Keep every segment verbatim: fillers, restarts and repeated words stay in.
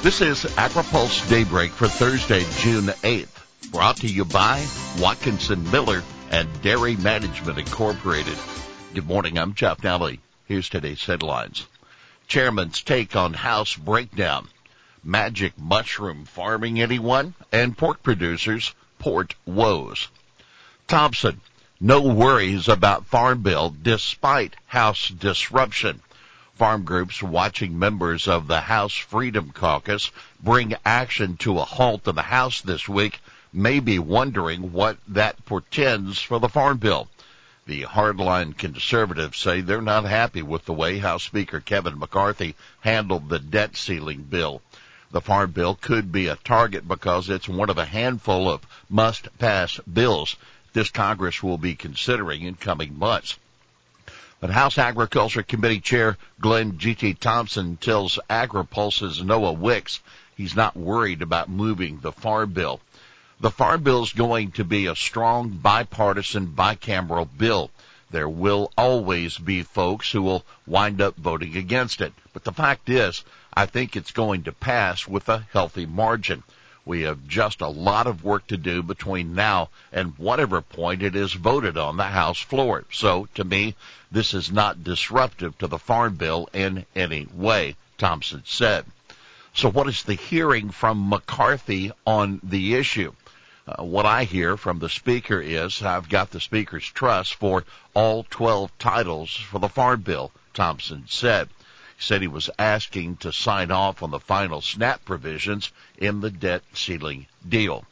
This is AgriPulse Daybreak for Thursday, June eighth, brought to you by Watkinson Miller and Dairy Management Incorporated. Good morning, I'm Jeff Nally. Here's today's headlines. Chairman's take on House breakdown. Magic mushroom farming anyone? And pork producers port woes. Thompson, no worries about Farm Bill despite House disruption. Farm groups watching members of the House Freedom Caucus bring action to a halt in the House this week may be wondering what that portends for the Farm Bill. The hardline conservatives say they're not happy with the way House Speaker Kevin McCarthy handled the debt ceiling bill. The Farm Bill could be a target because it's one of a handful of must-pass bills this Congress will be considering in coming months. But House Agriculture Committee Chair Glenn G T. Thompson tells AgriPulse's Noah Wicks he's not worried about moving the Farm Bill. The Farm Bill is going to be a strong, bipartisan, bicameral bill. There will always be folks who will wind up voting against it. But the fact is, I think it's going to pass with a healthy margin. We have just a lot of work to do between now and whatever point it is voted on the House floor. So, to me, this is not disruptive to the Farm Bill in any way, Thompson said. So what is the hearing from McCarthy on the issue? Uh, what I hear from the Speaker is I've got the Speaker's trust for all twelve titles for the Farm Bill, Thompson said. He said he was asking to sign off on the final SNAP provisions in the debt ceiling deal.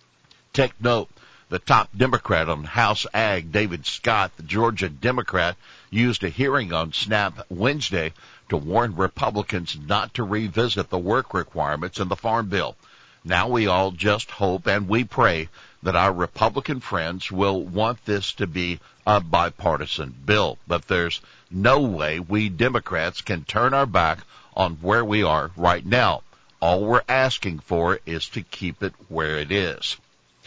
Take note, the top Democrat on House Ag, David Scott, the Georgia Democrat, used a hearing on SNAP Wednesday to warn Republicans not to revisit the work requirements in the Farm Bill. Now we all just hope and we pray that our Republican friends will want this to be a bipartisan bill. But there's no way we Democrats can turn our back on where we are right now. All we're asking for is to keep it where it is.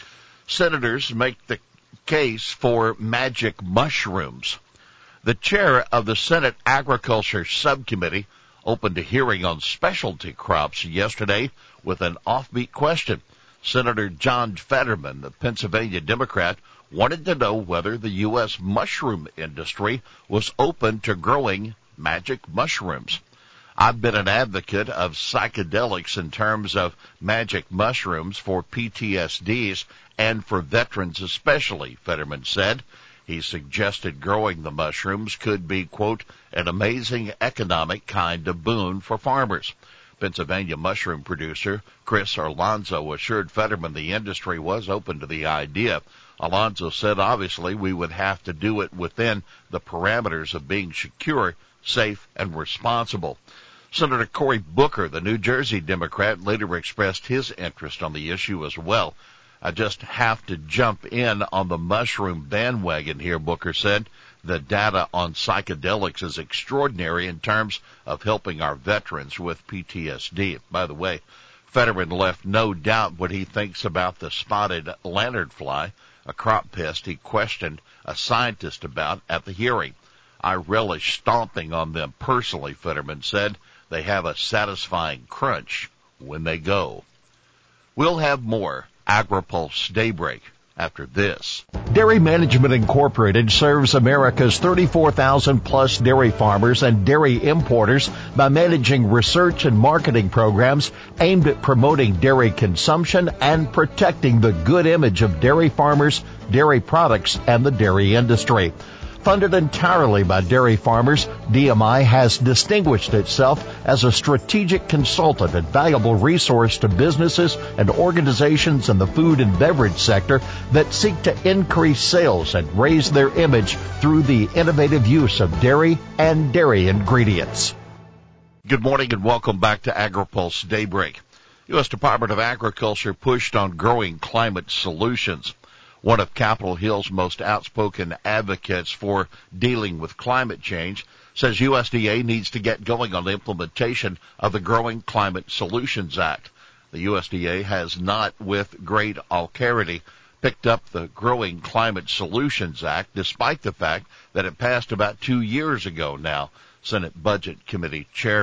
Senators make the case for magic mushrooms. The chair of the Senate Agriculture Subcommittee opened a hearing on specialty crops yesterday with an offbeat question. Senator John Fetterman, the Pennsylvania Democrat, wanted to know whether the U S mushroom industry was open to growing magic mushrooms. I've been an advocate of psychedelics in terms of magic mushrooms for P T S Ds and for veterans especially, Fetterman said. He suggested growing the mushrooms could be, quote, an amazing economic kind of boon for farmers. Pennsylvania mushroom producer Chris Alonzo assured Fetterman the industry was open to the idea. Alonzo said obviously we would have to do it within the parameters of being secure, safe, and responsible. Senator Cory Booker, the New Jersey Democrat, later expressed his interest on the issue as well. I just have to jump in on the mushroom bandwagon here, Booker said. The data on psychedelics is extraordinary in terms of helping our veterans with P T S D. By the way, Fetterman left no doubt what he thinks about the spotted lanternfly, a crop pest he questioned a scientist about at the hearing. I relish stomping on them personally, Fetterman said. They have a satisfying crunch when they go. We'll have more AgriPulse Daybreak after this. Dairy Management Incorporated serves America's thirty-four thousand plus dairy farmers and dairy importers by managing research and marketing programs aimed at promoting dairy consumption and protecting the good image of dairy farmers, dairy products, and the dairy industry. Funded entirely by dairy farmers, D M I has distinguished itself as a strategic consultant and valuable resource to businesses and organizations in the food and beverage sector that seek to increase sales and raise their image through the innovative use of dairy and dairy ingredients. Good morning and welcome back to AgriPulse Daybreak. U S Department of Agriculture pushed on growing climate solutions. One of Capitol Hill's most outspoken advocates for dealing with climate change says U S D A needs to get going on the implementation of the Growing Climate Solutions Act. The U S D A has not, with great alacrity, picked up the Growing Climate Solutions Act, despite the fact that it passed about two years ago now. Senate Budget Committee Chairman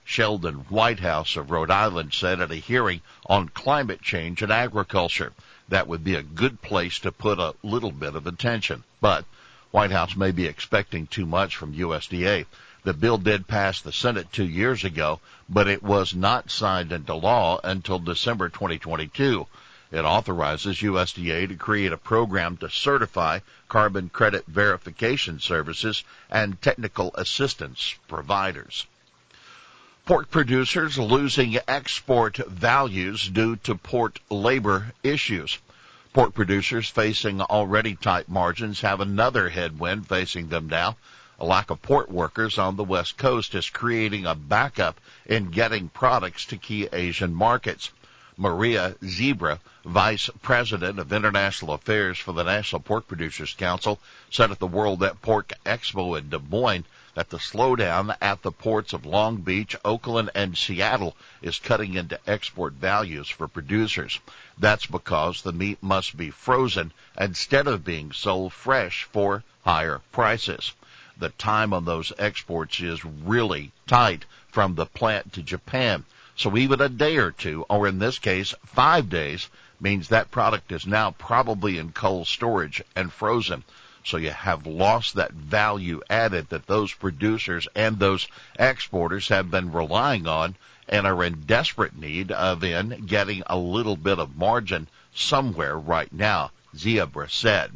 Sheldon Whitehouse of Rhode Island said at a hearing on climate change and agriculture. That would be a good place to put a little bit of attention. But Whitehouse may be expecting too much from U S D A. The bill did pass the Senate two years ago, but it was not signed into law until December twenty twenty-two. It authorizes U S D A to create a program to certify carbon credit verification services and technical assistance providers. Pork producers losing export values due to port labor issues. Pork producers facing already tight margins have another headwind facing them now. A lack of port workers on the West Coast is creating a backup in getting products to key Asian markets. Maria Zebra, Vice President of International Affairs for the National Pork Producers Council, said at the World Pork Expo in Des Moines that the slowdown at the ports of Long Beach, Oakland, and Seattle is cutting into export values for producers. That's because the meat must be frozen instead of being sold fresh for higher prices. The time on those exports is really tight from the plant to Japan. So even a day or two, or in this case, five days, means that product is now probably in cold storage and frozen. So you have lost that value added that those producers and those exporters have been relying on and are in desperate need of in getting a little bit of margin somewhere right now, Zebra said.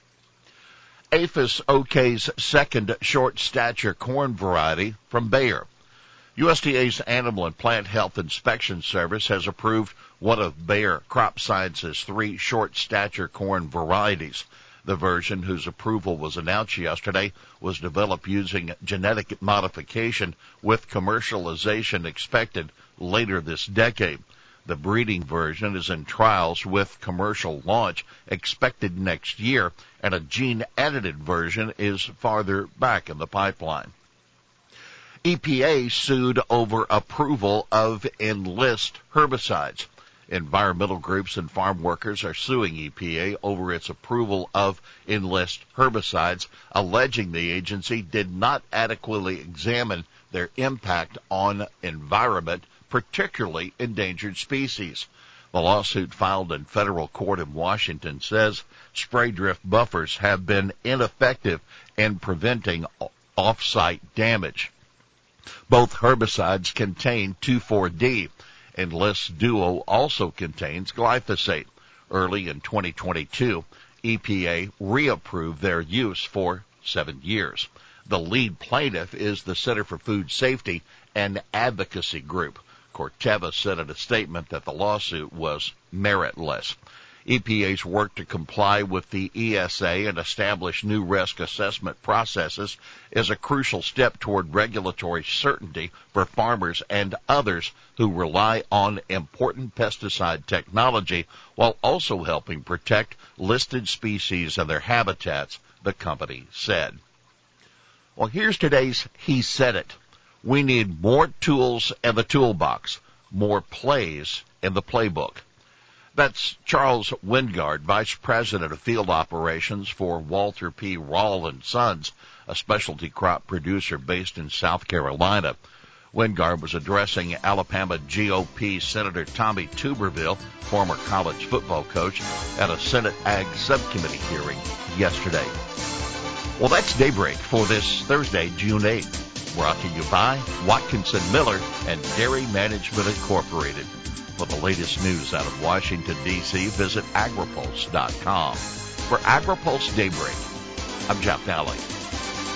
APHIS okays second short stature corn variety from Bayer. U S D A's Animal and Plant Health Inspection Service has approved one of Bayer Crop Science's three short stature corn varieties. The version, whose approval was announced yesterday, was developed using genetic modification with commercialization expected later this decade. The breeding version is in trials with commercial launch expected next year, and a gene-edited version is farther back in the pipeline. E P A sued over approval of Enlist herbicides. Environmental groups and farm workers are suing E P A over its approval of Enlist herbicides, alleging the agency did not adequately examine their impact on environment, particularly endangered species. The lawsuit filed in federal court in Washington says spray drift buffers have been ineffective in preventing off-site damage. Both herbicides contain two four D. Enlist Duo also contains glyphosate. Early in twenty twenty-two, E P A reapproved their use for seven years. The lead plaintiff is the Center for Food Safety and Advocacy Group. Corteva said in a statement that the lawsuit was meritless. E P A's work to comply with the E S A and establish new risk assessment processes is a crucial step toward regulatory certainty for farmers and others who rely on important pesticide technology while also helping protect listed species and their habitats, the company said. Well, here's today's He Said It. We need more tools in the toolbox, more plays in the playbook. That's Charles Wingard, Vice President of Field Operations for Walter P. Rall and Sons, a specialty crop producer based in South Carolina. Wingard was addressing Alabama G O P Senator Tommy Tuberville, former college football coach, at a Senate Ag Subcommittee hearing yesterday. Well, that's Daybreak for this Thursday, June eighth. Brought to you by Watkinson Miller and Dairy Management Incorporated. For the latest news out of Washington, D C, visit agripulse dot com. For AgriPulse Daybreak, I'm Jeff Nally.